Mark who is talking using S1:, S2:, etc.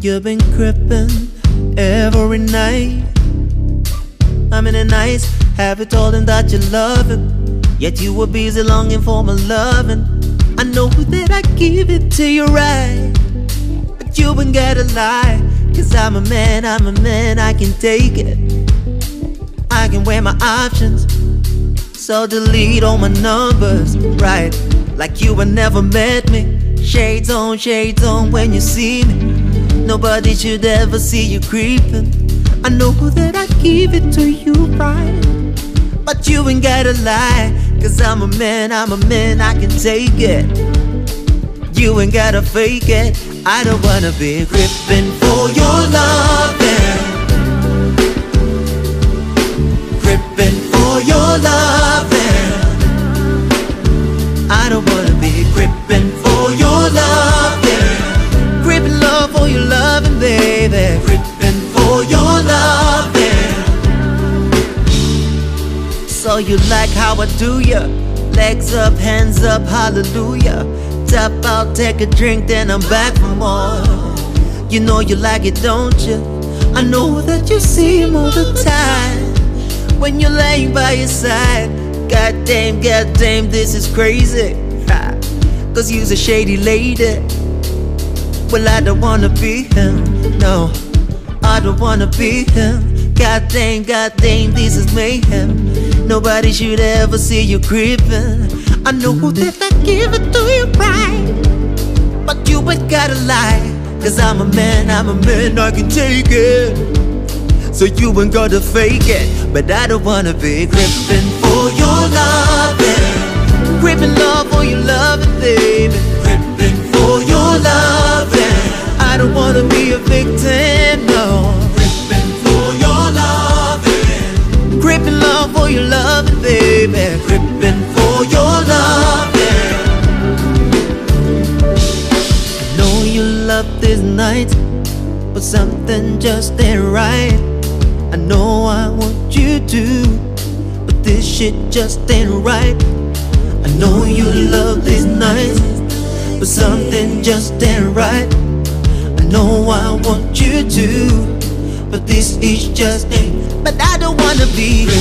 S1: You've been creeping every night. I'm in the nights, have you told him that you love him, yet you were busy longing for my loving. I know that I give it to you right, but you ain't gotta lie. Cause I'm a man, I can take it. I can weigh my options, so delete all my numbers, right? Like you had never met me. Shades on when you see me. Nobody should ever see you creeping. I know that I give it to you right, but you ain't gotta lie. Cause I'm a man, I can take it. You ain't gotta fake it. I don't wanna be gripping for your loving, gripping for your loving. I don't wanna be gripping for your loving, gripping love for your loving, baby. Gripping for your loving. So you like how I do ya? Legs up, hands up, hallelujah. Tap out, take a drink, then I'm back for more. You know you like it, don't you? I know that you see him all the time when you're laying by your side. Goddamn, this is crazy. Cause you's a shady lady. Well, I don't wanna be him, no, I don't wanna be him. Goddamn, this is mayhem. Nobody should ever see you creeping. I know that I give it to you right, but you ain't gotta lie. Cause I'm a man, I can take it. So you ain't gotta fake it. But I don't wanna be gripping for your loving, gripping love for your loving, baby. Gripping for your loving. I don't wanna be a victim, no. Gripping for your loving, gripping love for your loving, baby. Gripping for your loving. I know you love this night, but something just ain't right. I know I want you to, but this shit just ain't right. I know you love this night, but something just ain't right. I know I want you to, but this is just ain't. But I don't wanna be